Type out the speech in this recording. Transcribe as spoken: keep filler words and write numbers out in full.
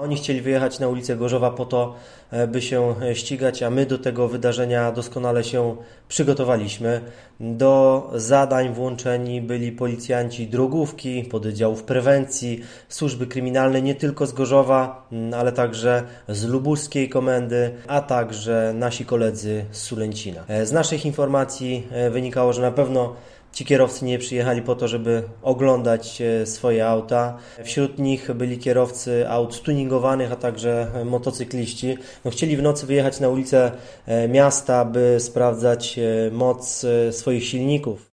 Oni chcieli wyjechać na ulicę Gorzowa po to, by się ścigać, a my do tego wydarzenia doskonale się przygotowaliśmy. Do zadań włączeni byli policjanci drogówki, pododdziałów prewencji, służby kryminalne nie tylko z Gorzowa, ale także z lubuskiej komendy, a także nasi koledzy z Sulęcina. Z naszych informacji wynikało, że na pewno ci kierowcy nie przyjechali po to, żeby oglądać swoje auta. Wśród nich byli kierowcy aut tuningowanych, a także motocykliści. No, chcieli w nocy wyjechać na ulicę miasta, by sprawdzać moc swoich silników.